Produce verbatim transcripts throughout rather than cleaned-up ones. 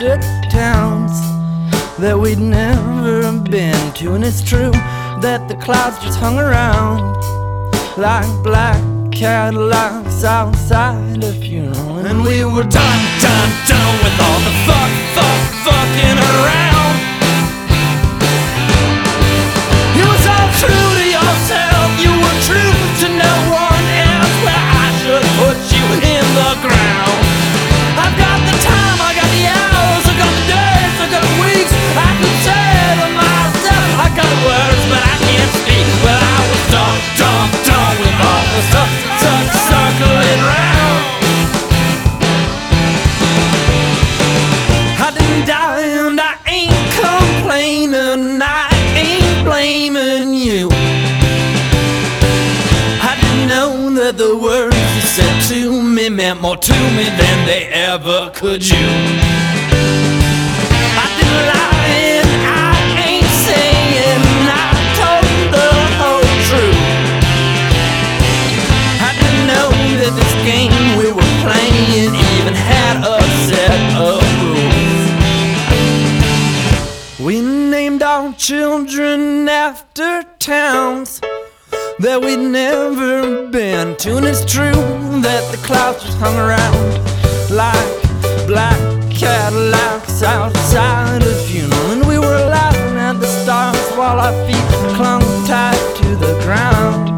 after towns that we'd never been to. And it's true that the clouds just hung around like black Cadillacs outside a funeral. And we were done, done, done with all the fuck, fuck, fucking around. You was all true to yourself, you were true to no one else. Well, I should put you in the ground. I've got the time, I got the hours, I got the days, I got the weeks. I could say to myself, I got the words, but I can't speak. Well, I was done, done, done with all the stuff, stuff circling round. I didn't die and I ain't complaining, I ain't blaming you. I didn't know that the words you said to me meant more to me than they ever could you. I didn't lie and I ain't saying I told the whole truth. I didn't know that this game we were playing even had a set of rules. We named our children after towns that we'd never been to. And it's true that the clouds just hung around like black Cadillacs outside a funeral. And we were laughing at the stars while our feet clung tight to the ground.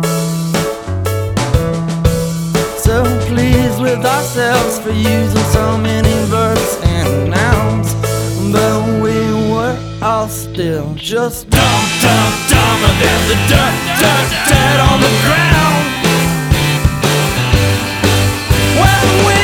So pleased with ourselves for using so many verbs and nouns, but we were all still just dumb, dumb, dumber than the dirt, dirt, dirt on the ground. Well, we